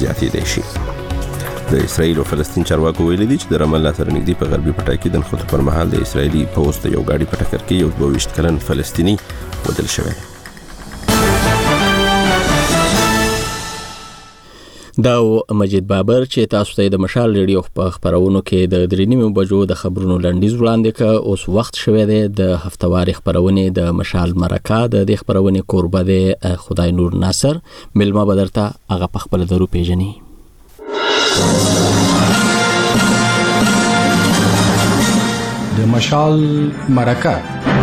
زیاتېدای شي. د اسرائیل او فلسطین چارواکو ویلي دي چې د رام الله سره نږدې په غربي پټه کې د نښتو پر مهال د اسرائیلي پوځ د یو ګاډي په ټکر کې یو 22 کلن فلسطیني وژل شوی. دا مجید بابر چې تاسو ته د مشال ریډیو په خبرونو کې د 3:30 بجو د خبرونو لنډیز وړاندې کړ. اوس وخت شوی دی د هفتواري خبرونه د مشال مرکه د خبرونه قربه د خدای نور ناصر ملما بدرته هغه په خپل درو پیژني. د مشال مرکه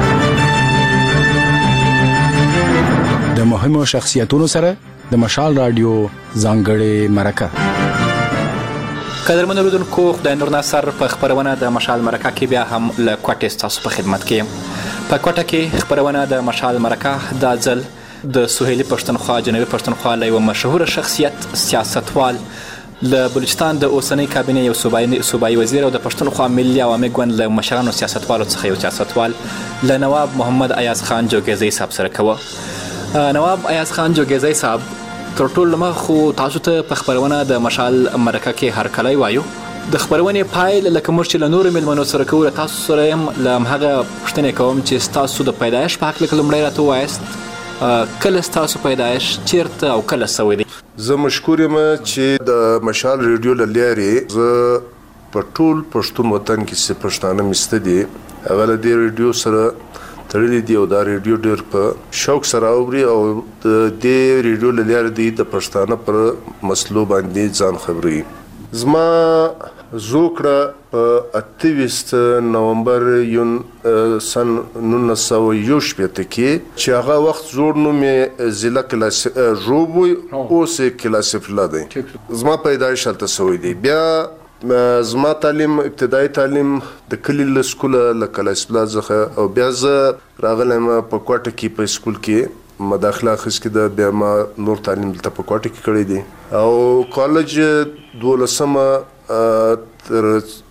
د مهمو شخصیتونو سره د مشال رادیو ځانګړې مرکه. قدرمن اوریدونکو، خدای نور ناصر په خبرونه د مشال مرکه کې بیا هم له کوټې تاسو په خدمت کې یم. په کوټه کې خبرونه د مشال مرکه د ځل د سهیلي پښتونخوا جنوبي پښتونخوا له یو مشهور شخصیت سیاستوال له بلوچستان د اوسنۍ کابینې یو صوبایي وزیر او د پښتونخوا ملي عوامي ګوند له مشرانو سیاستوالو څخه یو سیاستوال له نواب محمد ایاز خان جوګیزی صاحب سره کوه. نواب ایاز خان جوګیزی صاحب، تر ټولو مخ تاسو ته په خبرونه د مشال مرکه کې هر کله وایو د خبرونې پایل لکه موږ چې له نورو ملمنو سره کوو تاسو سره هم له هغه پوښتنې کوم چې تاسو د پیدایش په حق لمړی راته وایست. کله تاسو پیدایش چیرته او کله سوي دي؟ زه مشکور یم چې د مشال ریډیو له لارې زه په ټول پښتون وطن کې چې پښتانه مسته دي هغه له دې ریډیو سره تړلي دي او دا ریډیو ډېر په شوق سره اوري او د دې ریډیو له لارې د پښتانه پر مسلو باندې ځان خبري. زما زوکړه په 28 نومبر سن 1961 کې چې هغه وخت زوړ نو مې ضلع کلاس روبوي اوس کلاس فلادي. زما پیدایش هلته سوی دی. بیا زما تعلیم ابتدایي تعلیم د کلی له سکوله له کلاس فلا څخه او بیا زه راغلم په کوټه کې په سکول کې مداخله اخیستې ده. بیا ما نور تعلیم دلته په کوټه کې کړی دی او کالج 12مه تر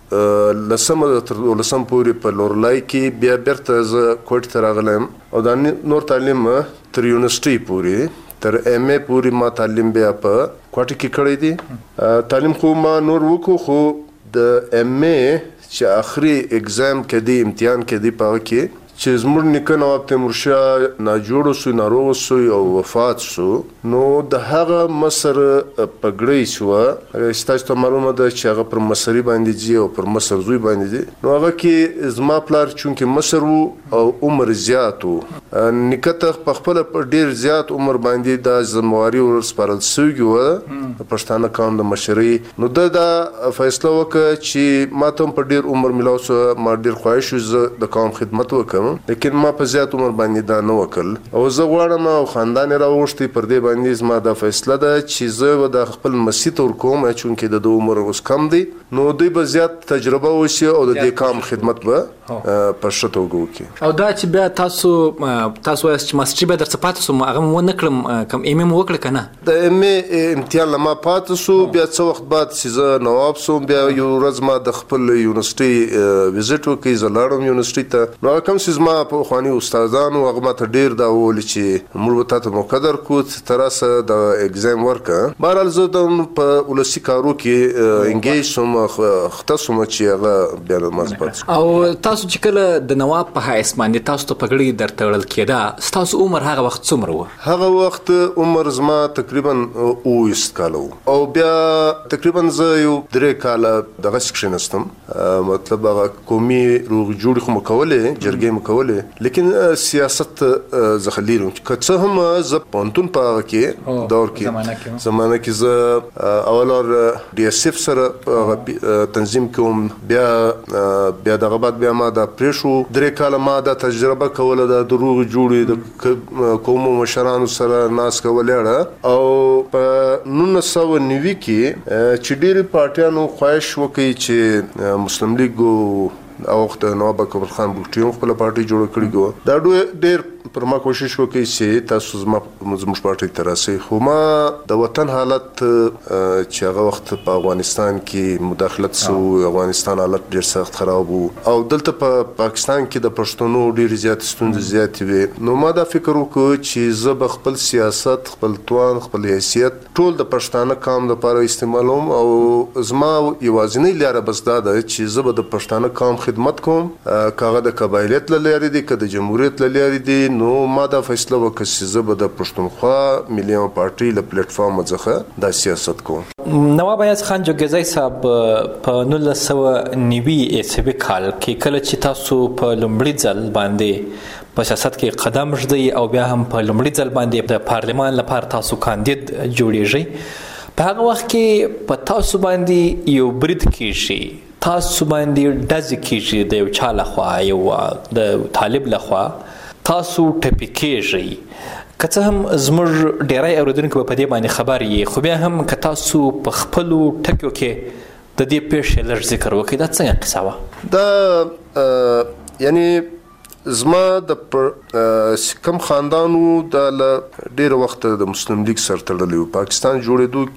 12 پورې په لورلای کې بیا بیرته زه کوټه ته راغلم او دا نور تعلیم تر یونیورسيټي پورې تر ایم ای پورې ما تعلیم بیا په کوټه کې کړی دی. تعلیم خو ما نور وکړو خو د ایم ای چې آخري اگزام کې دی امتحان کې دی پاو کې چې زموږ نیکه نواب تیمورشاه ناجوړ شو ناروغ شو او وفات شو نو د هغه مصر پګړی شو. ستاسو ته معلومه ده چې هغه پر مصری باندې دی او پر مصر زوی باندې دی. نو هغه کې زما پلار چونکه مصر وو او عمر زیات وو نیکه ته په خپل ډیر زیات عمر باندې د ذمہواری ورسپارل شوی و پښتانه قوم د مشري. نو دا فیصله وکړه چې ما ته په ډیر عمر ملاو شو ما ډیر خواهش زه د قوم خدمت وکم لیکن ما په زیات عمر باندې دا نه وکړ او زه غواړم او خاندان راوښتي پر دې باندې زما د فیصله ده چې زه د خپل مسیح تور کوم چونکه د عمر اوس کم دی نو دوی به زیات تجربه وشي او د دې کام خدمت به په شتو وکړي. او دا چې بیا تاسو وایي چې ماستری به درڅ پاتې سو هغه مو نه کړم کوم ایم ام وکړه کنه د ایم امتحان لما پاتې سو بیا څو وخت بعد چې زه نواب سوم بیا یو ورځ ما د خپل یونیورسيټي وزټ وکړ زلاړم یونیورسيټي ته نو کوم چې ما په خواني استادانو هغه ماته ډیر دا ول چې موږ ته مقدر کو تراسه د ایگزام ورکه بهرحال زه د په ولسی کارو کې انګیج سوم ختصوم چې هغه بیا مزبط. او تاسو چې کله د نواب په حیث باندې تاسو ته پګړی درتړل کېده تاسو عمر هغه وخت څومره و؟ هغه وخت عمر زما تقریبا 20 کال او بیا تقریبا زه یو 3 کال دغه شنستم مطلب هغه قومي روغ جوړ خو مکولې جرګې مکولې لیکن سیاست زخلیرم که هم ز پونتون په کې دور کې زمانه کې ز اولور ډي اس اف سره تنظیم کوم بیا دغه بعد بیا ما دا پریشو 3 کال ما دا تجربه کوله د دروغ جوړې د قوم مشرانو سره ناس کوله او په 1990 کې چې ډېری پارټیانو خواهش وکړي چې مسلم لیگ او وخت نواب اکبر خان بوټیو خپل پارټي جوړ کړی دا ډېر پر ما کوشش وکړئ چې تاسو زموږ پارټۍ ته راسئ، خو ما د وطن حالت چې هغه وخت په افغانستان کې مداخلت سو، افغانستان حالت ډېر سخت خراب وو او دلته په پاکستان کې د پښتنو ډېرې زیاتې ستونزې زیاتې وې. نو ما دا فکر وکړ چې زه به خپل سیاست، خپل توان، خپل حیثیت ټول د پښتانه قام لپاره استعمالوم او زما یوازینۍ لاره بس دا ده چې زه به د پښتانه قام خدمت کوم، کاغه د قبایلیت له لارې دي که د جمهوریت له لارې دي. نو ما دا فیصله وکړه چې زه به د پښتونخوا ملي پارټۍ له پلیټفارم څخه دا سیاست کوم. نواب ایاز خان جوګیزی صاحب په 1990 عیسوي کال کې کله چې تاسو په لومړي ځل باندې په سیاست کې قدم ږدئ او بیا هم په لومړي ځل باندې د پارلمان لپاره تاسو کاندید جوړیږئ، په هغه وخت کې په تاسو باندې یو برید کیږي، تاسو باندې ډزې کیږي د یو چا لخوا، یو د طالب لخوا، تاسو ټپي کیږئ. که څه هم زموږ ډیری اورېدونکي به په دې باندې خبر یې، خو بیا هم که تاسو په خپلو ټکیو کې د دې پیښې لږ ذکر وکړئ، دا څنګه قصه وه؟ دا یعنی زما د کم خاندانو دا له ډېر وخت د مسلم لیگ سره تړلی و. پاکستان جوړېدو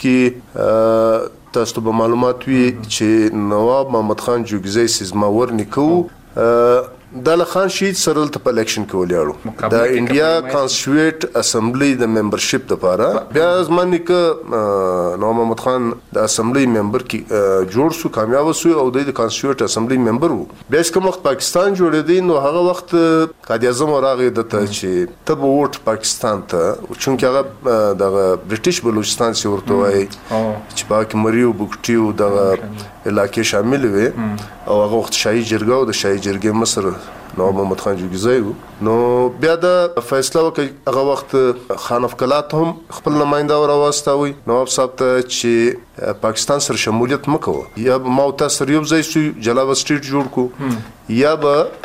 کې تاسو ته به معلومات وي چې نواب محمد خان جوګیزی زما ورنیکه و، دا له خان شهید سره دلته په الیکشن کې ولاړو د انډیا کانسټیټیوټ اسمبلی د ممبرشپ لپاره. بیا زما نیکه نواب محمد خان د اسمبلی ممبر کې جوړ سو، کامیاب سو او د کانسټیټیوټ اسمبلی ممبر وو. بیا کوم وخت پاکستان جوړېدی نو هغه وخت قائد اعظم راغی دته چې ته به ووټ پاکستان ته، چونکه هغه د برټش بلوچستان سی ورته وایي چې پاک مریو بوکټیو د علاقې شامل وي او هغه وخت شاهي جرګه او د شاهي جرګې مصر نواب محمد خان جوګیزی و. نو بیا د فیصله وکړه هغه وخت خان افکلات هم خپل نماینده راوستاوي نواب صاحب ته چې پاکستان سره شمولیت مکوه، یا ما او تاسو یو ځای سو جلاوه سټریټ جوړ کو یا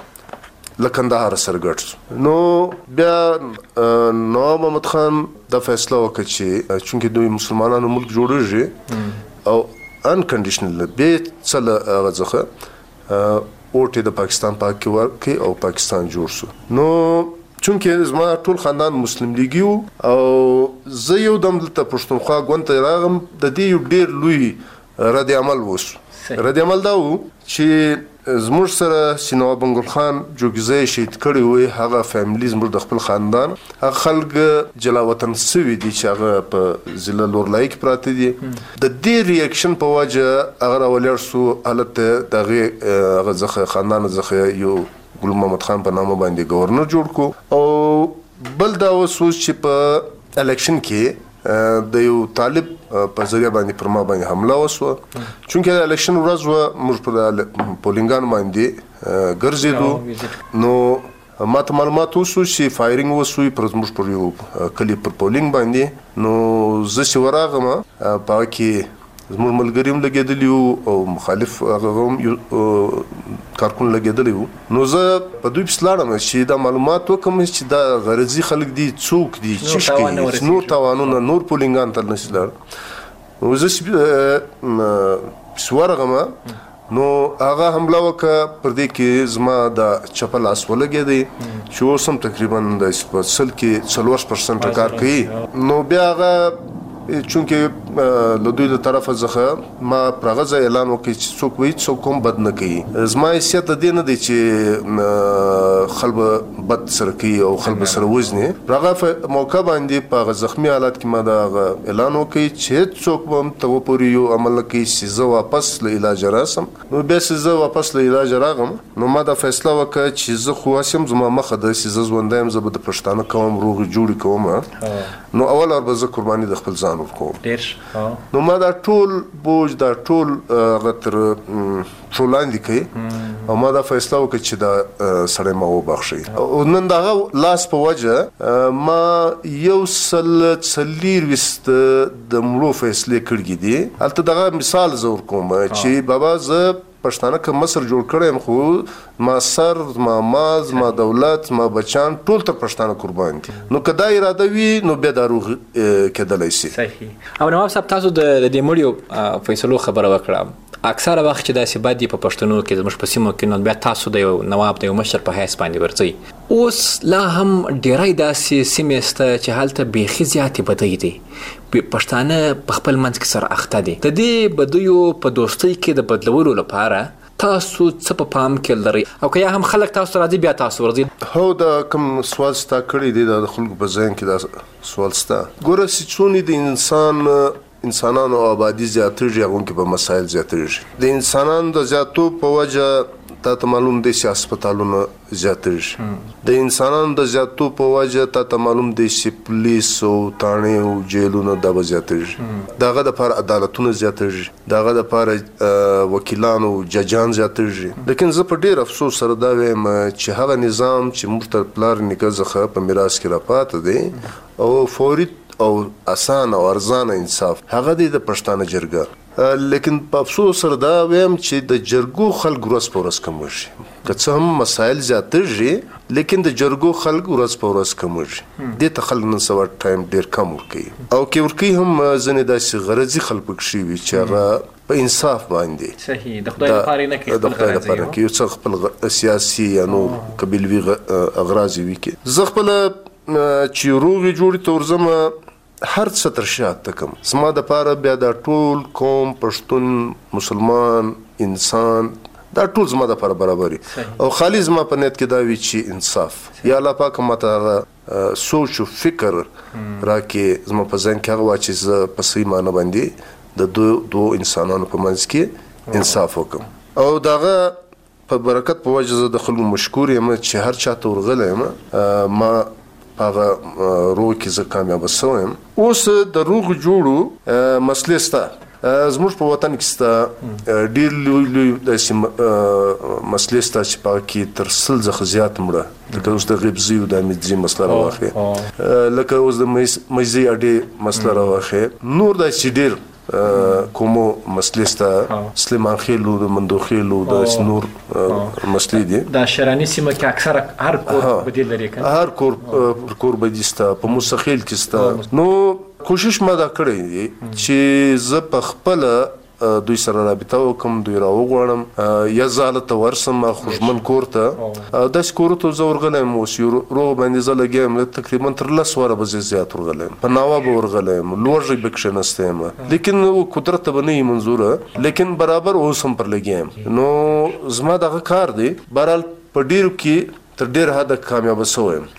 به لکندهار سره ګټ. نو بیا نواب محمد خان د فیصله وکړه چې چونکه دوی مسلمانانو ملک جوړیږي او انکنډیشنل به څل غزخه اوټه د پاکستان پاکي ورکي او پاکستان جوړ شو. نو چونکه زما ټول خاندان مسلم لیګي او زه یو دم د پښتونخوا غونډه راغم، د دې یو ډیر لوی رد عمل وسو. رد عمل دا و چې زموږ سره سینوا بنګل خان جوګیزی شهید کړی وي، هغه فیملی زموږ د خپل خاندان هغه خلک جلا وطن سوي دي چې هغه په ضلع لورلای کې پراته دي. د دې ریاکشن په وجه هغه راولر سو حالت دغه هغه ځخه خاندان ځخه یو ګل محمد خان په نامه باندې گورنر جوړ کو او بل دا وسو چې په الیکشن کې د یو طالب په ذریعہ باندې پر ما باندې حمله وسوه، چونکه الیکشن ورځ و موږ په پولینګان باندې ګرځېدو. نو ما ته معلومات وسو چې فایرینګ وسوي پر موږ پر یو کلی پر پولینګ باندې. نو زه چې ورغم په کې زموږ ملګری هم لګېدلی او مخالف هغه هم کارکون لګېدلی وو. نو زه په دوی پسې لاړم چې دا معلومات وکړم چې دا غرضي خلک دي، څوک دي، څه کوي، نور تاوانونه نور پولینګان ته نشي لاړ. نو زه چې ورغم نو هغه حمله وکړه، پر دې کې زما د چپل اس ولګېدی چې اوس هم تقریبا د سل کې 40% کار کوي. نو بیا هغه چونکه له دوی له طرفه څخه ما پرغزه اعلان وکړ چې څوک وایي څوک کوم بد نه کوي. زما حیثیت د دې نه دی چې خلب بد سره کوي او خلب سره وزني. هغه موقع باندې په زخمی حالت کې ما دا اعلان وکړ چې څوک هم ته پورې یو عمل کوي چې زه واپس له علاج راسم. نو بیا چې زه واپس له علاج راغم نو ما دا فیصله وکړه چې زه خو اسیم زما مخه د چې زه ژوندایم، زه به د پښتانه قوم روغ جوړ کوم. نو اول اور به زه قرباني د خپل ځان ډیر. نو ما دا ټول بوج دا ټول غتر ټولاندې کوي او ما دا فیصله وکړه چې دا سړی ما وبخشي. او نن دا لاس په وجه ما یو څلیر وست د مړو فیصله کړې دي. البته دا مثال زور کوم چې بابا زه پښتانه که مصر جوړ کړم خو ما سر ما ماز ما دولت ما بچان ټول تر پښتانه قربان دي. نو که دا اراده وي نو بیا دا روغ کېدلی شي. صحیح. او نواب صاحب تاسو د دې مړیو فیصلو خبره وکړه، اکثره وخت چې داسې بد دي په پښتنو کې زموږ په سیمو کې نو بیا تاسو د یو نواب د یو مشر په حیث باندې ورځئ. اوس لا هم ډیری داسې سیمې شته چې هلته بیخي زیاتې بدۍ دي، پښتانه په خپل منځ کې سره اخته دي. د دې بدیو په دوستۍ کې د بدلولو لپاره تاسو څه په پام کې لرئ او که یا هم خلک تاسو راځي بیا تاسو ورځئ؟ هو دا کوم سوال ستا کړی دی د خلکو په ذهن کې دا سوال ستا. ګوره چې څونې د انسانانو آبادي زیاتېږي هغو کې به مسایل زیاتېږي. د انسانانو د زیاتو په وجه تا ته معلوم دی چې هسپتالونه زیاتېږي، د انسانانو د زیاتو په وجه تا ته معلوم دی چې پولیس او تاڼې او جیلونه دا به زیاتېږي، د هغه دپاره عدالتونه زیاتېږي، د هغه دپاره وکیلان او ججان زیاتېږي. لیکن زه په ډېر افسوس سره دا وایم چې هغه نظام چې موږ ته پلار نیکه څخه په میراث کې راپاته دی او فوري او اسان او ارزانه انصاف هغه دی د پښتانه جرګه. لیکن په افسوس سره دا وایم چې د جرګو خلک ورځ په ورځ کمېږي، که څه هم مسایل زیاتېږي لیکن د جرګو خلک ورځ په ورځ کمېږي. دې ته خلک نن سبا ټایم ډېر کم ورکوي او که ورکوي هم ځینې داسې غرضي خلک پکښې وي چې هغه په انصاف باندې صحیح د خدای لپاره نه کوي، د خدای لپاره نه کوي، یو څه خپل سیاسي یا نو قبیلوي اغراض وي کې. زه خپله چې روغې جوړې ته ورځم هر څه تر شاته کم، زما دپاره بیا دا ټول قوم پښتون مسلمان انسان دا ټول زما دپاره برابر او خالي زما په نیت کې دا وي چې انصاف یا الله پاک ماته هغه سوچ او فکر راکې زما په ذهن کې هغه واچي زه په صحیح معنی باندې د دوه انسانانو په منځ کې انصاف وکړم او دغه په برکت په وجه زه د خلکو مشکور یم چې هر چاته ورغلی یم ما هغه روغ کې زه کامیابه شوی یم. اوس د روغ جوړو مسلې سته زموږ په وطن کې سته ډېر لوی داسې مسلې سته چې په هغه کې تر 100 څخه زیات مړه، لکه اوس د غبزي او د امیدزي مسله راواخلې، لکه اوس د میزي اډې مسله راواخلې، نور داسې ډېر کومو مسلې سته، سلیمان خېلو د مندوخېلو د نور مسلې دي. د شراني سیمه کې اکثره هر کور بدیل لري کنه، هر کور بدیل سته، په موسخېل کې سته. نو کوشش ما دا کړی دی چې زه په خپله دوی سره رابطه وکم، دوی راوغواړم یا زه هلته ورسم خوږمن کور ته، داسې کورو ته زه ورغلی یم. اوس یو روغ باندې زه لګیا یم تقریبا تر 10 واره به زه زیات ورغلی یم، په ناوه به ورغلی یم، لوږی به کښېنستی یم، لیکن قدرت ته به نه وي منظوره، لیکن برابر اوس هم پر لګیا یم. نو زما دغه کار دی بهرحال په ډېرو کې تر ډېر حده کامیابه شوی یم.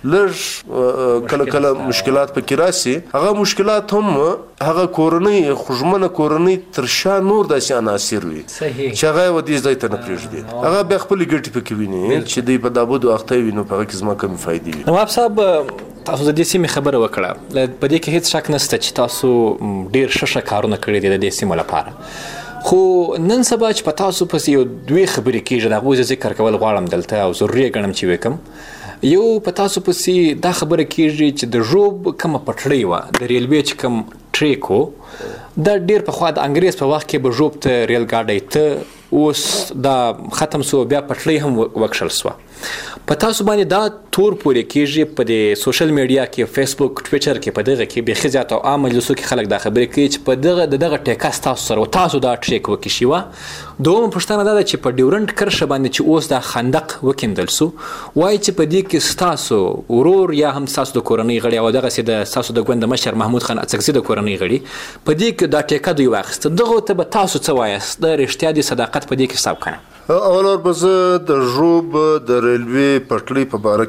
لږ کله کله مشکلات پکې راسي، هغه مشکلات هم هغه کورنۍ خوږمنه کورنۍ تر شا نور داسې عناصر وي چې هغه یې ودې ځای ته نه پرېږدي، هغه بیا خپلې ګټې پکې ویني چې دوی په دا بدو اخته وي، نو په هغه کې زما کمې فایدې وي. نواب صاحب تاسو د دې سیمې خبره وکړه، په دې کې هیڅ شک نشته چې تاسو ډېر ښه کارونه کړي دي د دې سیمو لپاره، خو نن سبا چې په تاسو پسې یو دوی خبرې کېږي د هغو زه ذکر کول غواړم دلته او ضروري یې ګڼم چې وکړم. یو په تاسو پسې دا خبره کېږي چې د ژوب کومه پټړۍ وه د ریلوې چې کوم ټریک و دا ډېر پخوا د انګریز په وخت کې به ژوب ته ریل ګاډی ته، اوس دا ختم سو بیا پټړۍ هم وکښل سوه. په تاسو باندې دا تور پورې کېږي په د سوشل میډیا کې، فیسبوک، ټویټر کې، په دغه کې بیخي زیات او عام مجلسو کې خلک دا خبرې کوي چې په دغه ټیکه ستاسو سره تاسو دا ټریک وکشي وه. دومره پوښتنه دا ده چې په ډیورنډ کرښه باندې چې اوس دا خندق وکیندل سو، وایي چې په دې کې ستاسو ورور یا هم ستاسو د کورنۍ غړي او دغسې د ستاسو د ګوند مشر محمود خان اڅکزي د کورنۍ غړي په دې کې دا ټیکه دوی واخیسته، دغو ته به تاسو څه وایاست؟ د رښتیا د صداقت په دې کې حساب کنه؟ اول به زه د ژوب د ریلوې پټړۍ په باره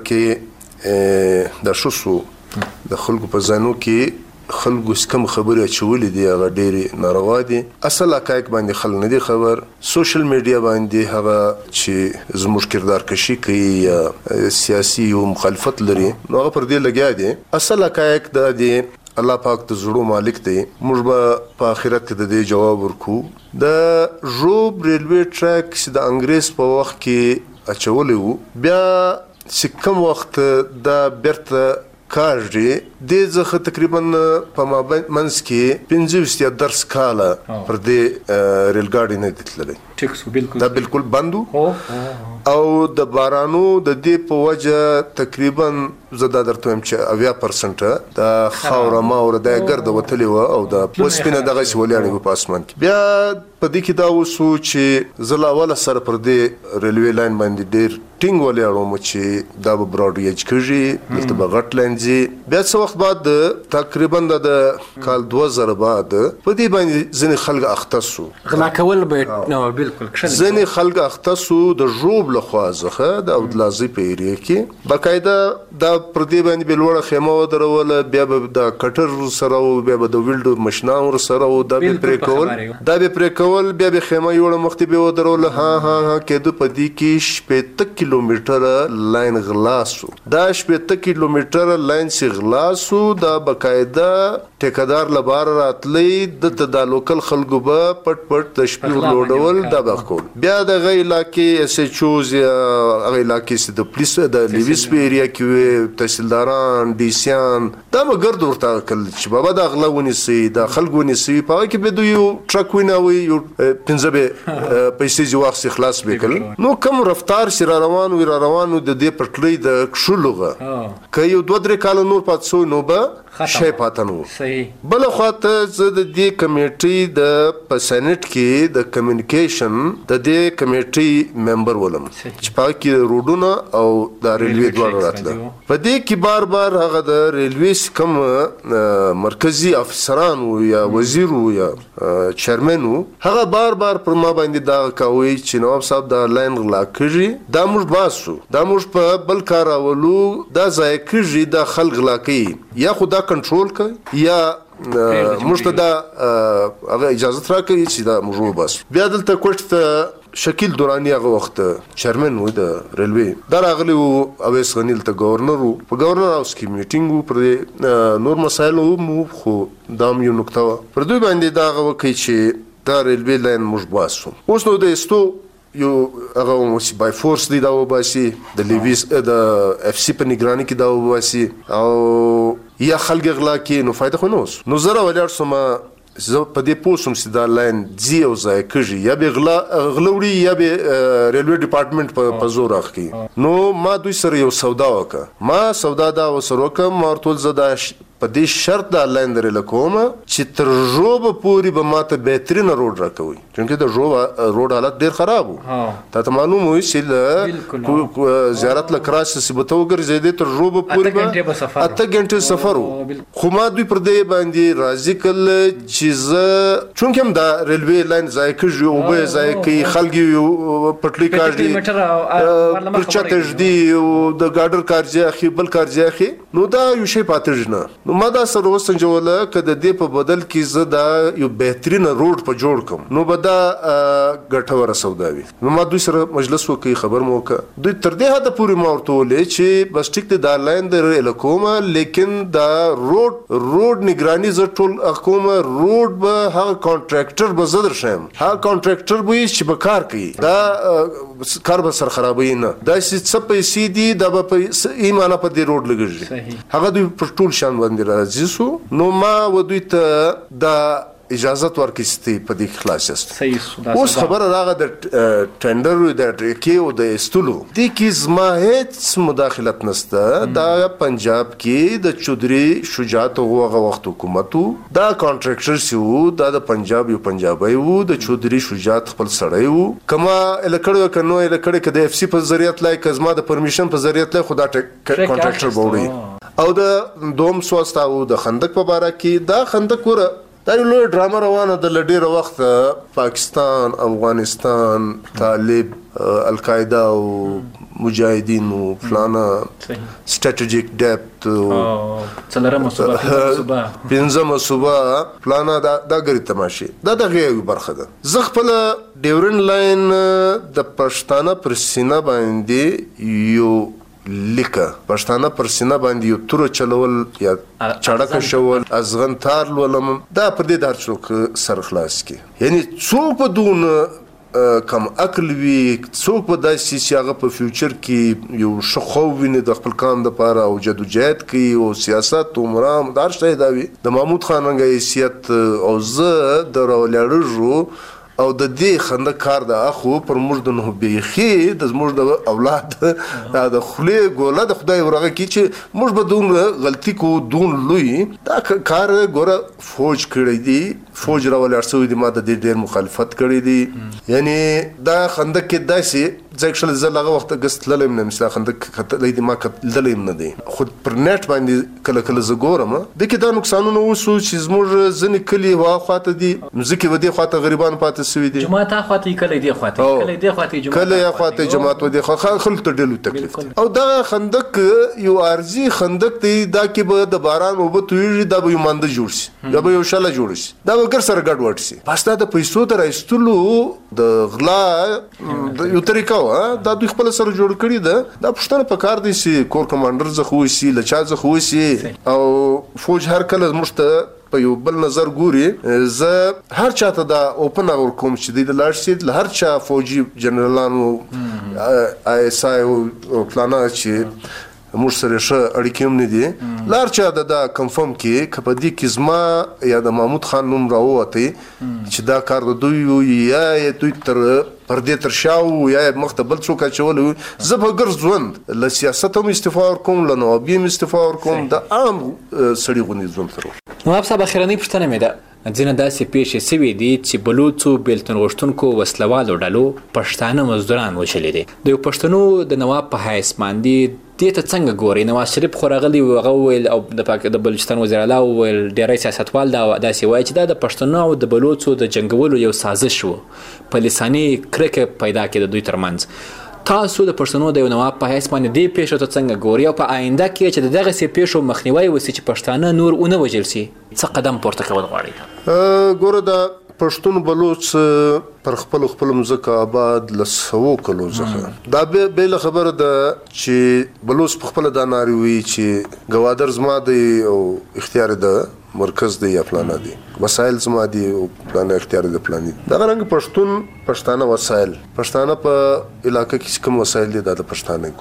کې د شوسو د خلکو په ذهنو کې خلکو کوم خبرې اچولې دي هغه ډېرې ناروا دي. اصل حقایق باندې خلک نه دي خبر، سوشل میډیا باندې هغه چې زموږ کردار کشي کوي یا سیاسي او مخالفت لري نو هغه پر دې لګیا دي. اصل حقایق دا دي الله پاک د زړو مالک دی، موږ به په آخرت کې د دې جواب ورکو. د ژوب ریلوې ټریک چې د انګریز په وخت کې اچولی وو، بیا چې کوم وخت دا بیرته کاږي دې څخه تقریبا په مابینځ کې 15 یا 10 کاله پر دې ریل ګاډي نه دی تللی. ټیک سو بالکل دا بالکل بندو او د بارانو د دې په وجه تقریبا زدا درته هم چې 80% دا خاور ماور د ګرد وتلی و او د پوسپینه دغه سولېړي په اسمان کې بیا په دې کې دا وسو چې زلا ولا سره پر دې ریلوي لاین باندې ډیر ټینګ ولېړو چې دا به براډ یج کېږي دلته به غټ لنځي بیا څه وخت بعد تقریبا د کال 2000 بعد په دې باندې ځنې خلک اختصو غلا کول به نو بالکل ځنې خلک اختصو د جوب لخوا ځخه د اودلازي په ایریا کې باقاعده دا پر دې باندې بلوړه خیمه ودرول بیا به د کټر سره او بیا به د ویلډ مشناور سره او دا به پرې کول بیا به خیمه یوړه مختبه ودرول ها کېدو په دې کې 70 کیلومتر لاین غلاسو دا 70 کیلومتر لاین سی غلاسو دا باقاعده ټیکدار لبار راتلې د لوکل خلکو به پټ د شپې لوډول دا بخول بیا د غی علاقې اس ایچ اوز یا غی علاقې سي د پولیس د لیویس په ایریا کې تحصیلداران ډیسیان دا مګرد ورته کل چې بابا د غلونی سي د خلګونی سي په کې به دوی ټرک ویناوي یو پنځبه پیسې جو وخت خلاص وکړ نو کوم رفتار سره روانو د دې پټلې د کښلوغه که یو 2-3 کال نور پاتسو نو به شي پاتنو صحیح بل خواته زه د دې کمیټې د پسنټ کې د کمیونیکیشن د دې کمیټې ممبر ولم چې پاکي روډونه او د ریلوي دواړه راتله په دې کې بار هغه د ریلوي کم مرکزی افسرانو یا وزیرو یا چیرمنو هغه بار پر ما باندې دا کوي چې نواب صاحب د لاین غلا کړی دا موږ باسو دا موږ په بل کار اولو دا ځای کړی د خلک غلا کوي یا خدا کنټرول کوي یا مشته دا هغه اجازه راکوي چې دا موږ بس بیا دلته کوټه شکیل دورانی هغه وخت چیرمن و د ریلوي دا راغلی او اویس غنیل ته گورنر په گورنر هاوس کې میټینګ پر نور مسایل مو خو دام یو نقطه پر دوی باندې دا وکړي چې دا ریلوي لاین موږ باسو اوس نو د استو یو هغه مو بای فورس دی دا وباسي د لیویس د اف سی په نگرانی کې دا وباسي او یا خلک غلا کې نو فائدہ خو نه اوس نو زره ولر سم زه په دې پوسم چې دا لاین زی او ځای کېږي یا به غلوړي یا به ریلوي ډپارټمنټ په زور راخي نو ما دوی سره یو سودا وکړه ما سودا دا وسره وکړه مارتول زدا په دې شرط د لاین درې لکومه چې تر جوب پوری به ماته بهترین روډ راکوي چونکه د جوب روډ حالت ډیر خراب وو ته معلوم وي چې زیارت لکراس سبته وګرځیدې تر جوب پوری به 8 غنټه سفر وو خو ما دوی پر دې باندې راځي کله چې چونکه دا ریلوي لاین ځای کې او به ځای کې خلګي پټلی کاږي پرچته جدي او د ګاډر کارځي اخی بل کارځي اخی نو دا یو شی پاتژنه ما دا سره وسنجوله کده دې په بدل کې زه دا یو بهترین روډ په جوړ کوم نو به دا ګټوره سوداوي نو ما دوی سره مجلس وکي خبر مو وکړه دوی تر دې حد پورې ما ورته ولې چې بس ټیک د لاین د الکومه لیکن دا روډ نگرانی ز ټول حکومت روډ به هغه کانټراکټر به زدر شم هغه کانټراکټر به چې به کار کوي دا کار به سر خرابوي نه دا څه پیسې دي دا به ایمانه په دې روډ لګږي هغه دوی پر ټول شان باندې راځي سو نو ما ودوی ته دا اجازه ورکړي په دې خلاص است اوس خبره راغله د ټندر د ټریکی او د استولو د کی زما هیڅ مداخلت نشته دا پنجاب کې د چودري شجاعت هغه وخت حکومتو دا کانټراکټر سیو دا د پنجاب یو پنجابي وو د چودري شجاعت خپل سړی وو کما الکړو کنو الکړو کده اف سی په ذریعہ لای کزما د پرمیشن په ذریعہ لای خدا کانټراکټر بوړي او د دوم سواستا او د خندق په باره کې دا خندق ور دا یو لوی ډرامه روانه د لډیر وخت پاکستان افغانستان طالب القاعده او مجاهدین او فلانا سټریټیجیک ډیپت څلرمه صوبه پنځمه صوبه فلانا دا غری تماشي دا دغه یو برخه ده زه خپل ډیورن لاین د پښتانه پر سینه باندې یو لیکه پښتانه پر سینه باندې یو تور چلول یا چړک شول ازغن تار ولم دا پر دې دار څوک سر خلاص کی یعنی څوک په دون کم عقل وی څوک په داسې چې هغه په فیوچر کې یو شخو ویني د خپل کام د پاره او جدوجہد کوي او سیاست او مرام دار شته دا وي د محمود خان رنګ حیثیت او زه د راولړو او د دې خندق کار د اخو پر موږ د نو بیخي د موږ د اولاد د خله ګوله د خدای ورغه کی چې موږ به دون غلطي کو دون لوی دا کار ګوره فوج کړی دی فوج راول ارسوي دی ما د دې ډیر مخالفت کړی دی یعنی دا خندق کې داسې ځکه چې زه لغه وخت غست للم نه مثلا خندق کتلې دی ما کتلم نه دی خود پر نت باندې کله کله ز ګورم د کې دا نقصانونه وسو چې زموږ ځنې کلی واخواته دي مزکه ودی خواته غریبان پاتې سوي دي جماعت اخواته کله دی خواته کله دی خواته جماعت کله اخواته جماعت ودی خلک ته ډېر تکلیف او دا خندق یو ارزي خندق دی دا کې به د باران او به تویږي دا به یو مند جوړ شي دا به یو شاله جوړ شي دا به ګر سره ګډ وډ شي پس دا د پیسو تر ایستلو د غلا یو طریقه دا دوی خپل سره جوړ کړی دا پښتنه په کار دي چې کور کمانډر زه خو شي لچا زه خو شي او فوج هر کله مشته په یو بل نظر ګوري زه هر چاته دا اوپن اور کوم چې د لاړ شي هر چا فوجي جنرالانو آی اس آی او پلانا چې موږ سره ښه اړیکې هم نه دي لار چا دا کنفرم کې کپدی کې زما یا د محمود خان نوم راووتی چې دا کار د دوی یا دوی تر پردې تر شاو یا مختبل څوک چول زه به ګرځ ژوند له سیاست هم استعفا ورکوم له نوابي هم استعفا ورکوم د عام سړي غونې ژوند تر نواب صاحب اخرنۍ پوښتنه مې ده ځینې داسې پیښې سوي دي چې بلوڅو بیلتون غوښتونکو وسلوالو ډلو پښتانه مزدوران وشلي دي د یو پښتنو د نواب په حیث باندې دې ته څنګه ګوري نواز شریف خو راغلی هغه وویل او د بلوچستان وزیر اعلی وویل ډېری سیاستوال داسې وایي چې دا د پښتنو او د بلوڅو د جنګولو یو سازش و په لساني کرکه پیدا کړي د دوی ترمنځ تاسو د پښتنو د یو نواب په حیث باندې دې پیښو ته څنګه ګوري او په آینده کې چې دغسې پیښو مخنیوی وسي چې پښتانه نور ونه وژل سي څه قدم پورته کول غواړي ګوره دا پښتون بلوچ پر خپل مځکه آباد لسو کلو څخه دا به خبره ده چې بلوچ په خپل دا ناری وی چې گوادر زما دی او اختیار ده مرکز دی یا پلانا دی وسایل زما دی او پلانا اختیار دی پلان دی دا رنګ پښتانه وسایل پښتانه په علاقې کې کوم وسایل دي د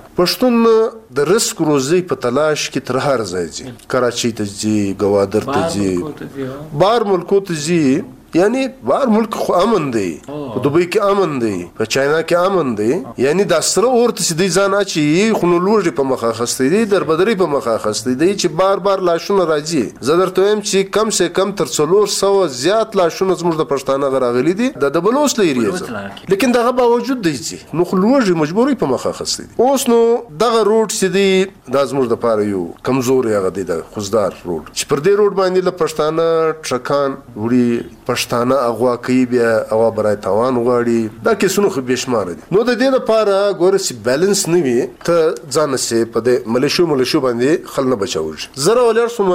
پښتون د رزق روزي په تلاش کې تر هر ځای ځي کراچۍ ته ځي گوادر ته ځي بار ملکو ته ځي یعنی بار ملک خو امن دی په دوبۍ کې امن دی په چاینا کې امن دی یعنی د سره اورته سي دي ځان اچي خو نو لوړ په مخه خستې دي دربدري په مخه خستې دي چې بار لاشونه راځي زه درته وایم چې کم سے کم تر 300 زیات لاشونه زموږ د پښتانه غراغلي دي د بلوچ لري لیکن دغه باوجود دی چې نو خو لوړ مجبوري په مخه خستې دي اوس نو دغه روډ سي دي د زموږ د پاره یو کمزوري هغه دی د خوزدار روډ چې پر دې روډ باندې له پښتانه ټرکان وړي پښتانه اغوا کوي بیا اغوا برای توان غواړي دا کیسونه خو بشمار دي نو د دې لپاره ګوره چې بیلانس نه وي ته ځان سه په دې ملیشو باندې خل نه بچاوږي زره ولر سم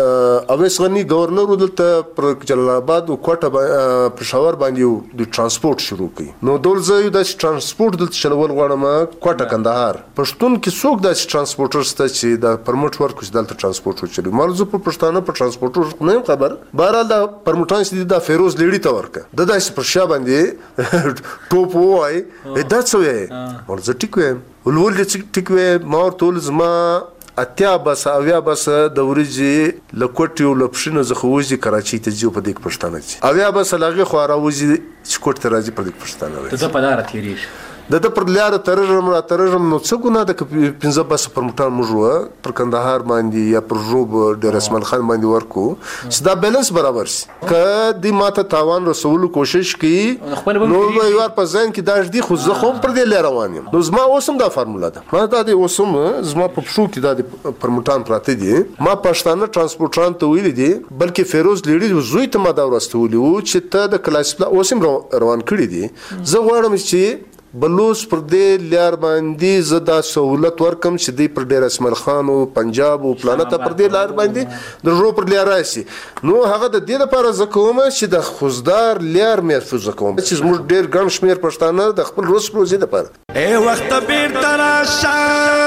اویس غنی گورنر دلته پر جلال آباد او کوټه پېښور باندې د ترانسپورت شروع کړي نو دولزه یو د ترانسپورت دلته چلول غواړم کوټه کندهار پښتون کې څوک د ترانسپورټر ست چې د پرمټ ورکوي دلته ترانسپورت چلوي مرزه په پښتانه په ترانسپورټر نه خبر بهرحال د پرمټان سي د فیروز لیړی ته ورکه د داسې پر شا باندې ټوپ وای دا څه وای ورزه ټیکوي ولول دې ټیکوي ما ټول زما اتیا بس اویا بس د ورځې لکوټیو لپشنه زخوځي کراچۍ ته ځو په دې پښتانه چې اویا بس لاغه خو راوځي چې کوټ ته راځي په دې پښتانه ته په لار تیریش د پر لار ترجم نو څه ګناه د 15 بس پر موټر موږ پر کندهار باندې یا پر روب د رسمل خان باندې ورکو چې دا بیلانس برابر شي ک د ماته تاوان رسول کوشش کی نو یو په ځین کې داش دی خو زه خو پر دې لار روان یم نو زما اوسم دا فارمولا ده ما دا د اوسم زما په پښو کې دا پر موټان پراته دي ما پښتانه ترانسپورټران ته ویل دي بلکې فیروز لیډي زوی ته ما دا ورستولي و چې ته د کلاس اوسم روان کړی دي زه غواړم چې بلوچ پر دې لار باندې زدا سہولت ورکم چې دی پر ډیر اسمل خان او پنجاب او پلانټ پر دې لار باندې د رو پر لار راشي نو هغه د دې لپاره زکوم چې د خوزدار لار محفوظ کوم چې موږ ډیر ګڼ شمیر پښتانه د خپل روز پروزي لپاره ای وخت بیر تراشه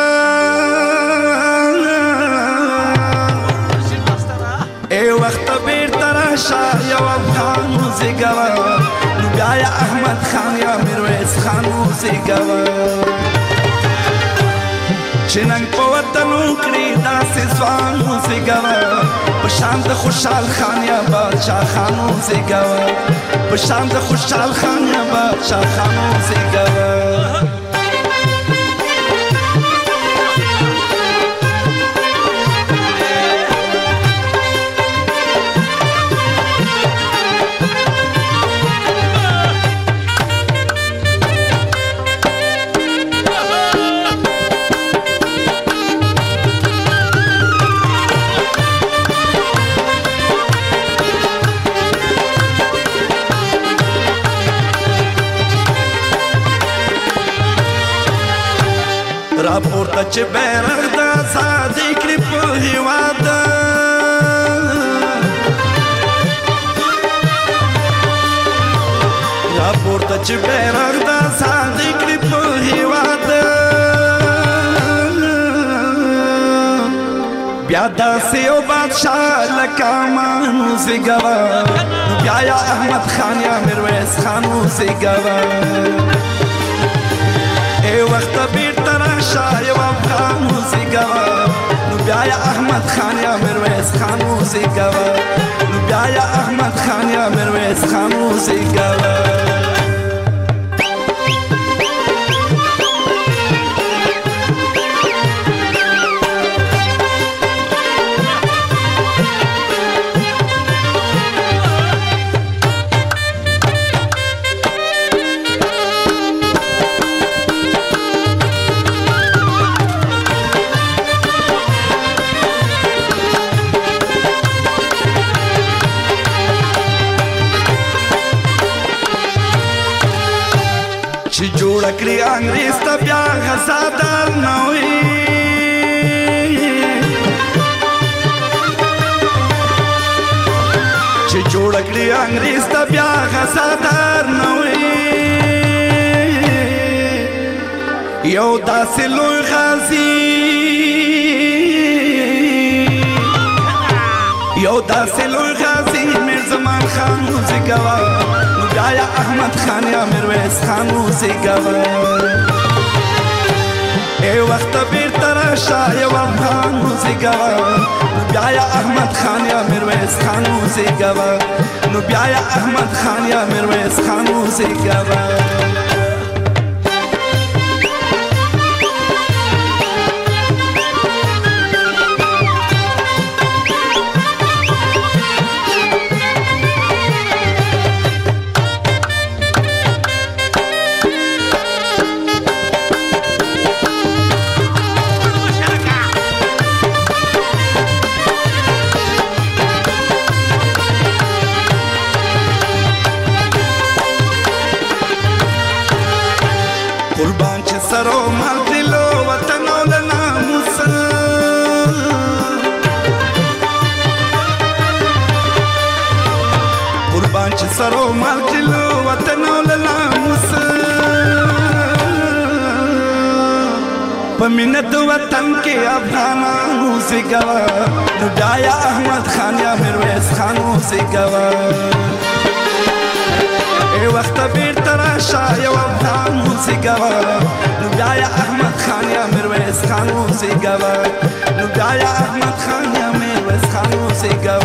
ای وخت بیر تراشه یو افغان موزیګا یا احمد خان یا میرویس خان موزیګا چې نن په وطن وکړي داسې ځوان وزېږوه په شان د خوشحال خان یا بادشاه خان وزېږوه په شان د خوشحال خان یا بادشاه خان وزېږوه راپورته چې بیرغ د ازادۍ کړي په هېواد راپورته چې بیرغ د ازادۍ کړي په هېواد بیا داسې یو بادشاه لکه امان وزېږوه نو بیا یا احمد خان یا میرویس خان وزېږوه ای وخته بیرته راشه یو افغان وزېږوه نو بیا یا احمد خان یا میرویس خان وزېږوه نو بیا یا احمد خان یا میرویس خان وزېږوه چې جوړه کړي انګریز ته بیا غزا درنه وي چې جوړه کړي انګریز ته بیا غزا درنه وي یو داسې لوی غازي یو داسې لوی غازي میرزمان خان وزېږوه نو بیا یا احمد خان یا میرویس خان وزېږوه ای وخته بیرته راشه یو افغان وزېږوه نو بیا یا احمد خان یا میرویس خان وزېږوه نو بیا یا احمد خان یا میرویس خان وزېږوه قربان چې سرو مال دلو وطن او له ناموسه قربان چې سرو مال دلو وطن او له ناموسه په مینه د وطن کې افغانان وزېږوه نو بیا یا احمد خان یا میرویس خان وزېږوه ای وخته بیرته راشه یو افغان وزېږوه نو بیا یا احمد خان یا میرویس خان وزېږوه نو بیا یا احمد خان یا میرویس خان وزېږوه